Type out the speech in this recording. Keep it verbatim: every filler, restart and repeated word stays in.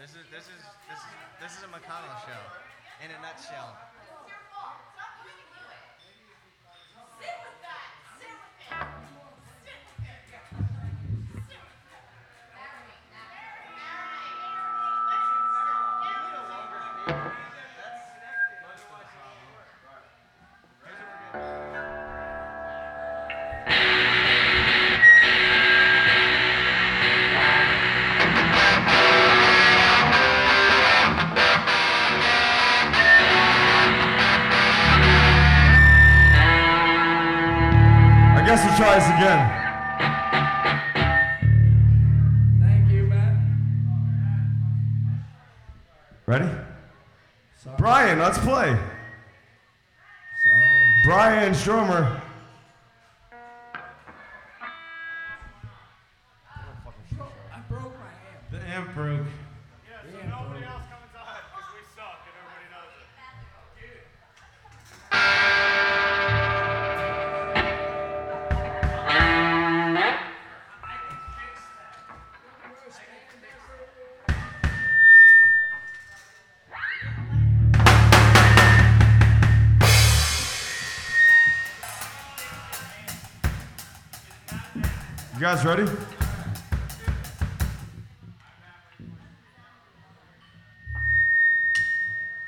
This is this is this is this is a McConnell show, in a nutshell. I guess we'll try this again. Thank you, man. Ready? Sorry. Brian, let's play. Sorry. Brian Stromer. I broke my amp. The amp broke. Yeah, so Yeah, nobody bro. else come inside because we suck and everybody knows it. You guys ready?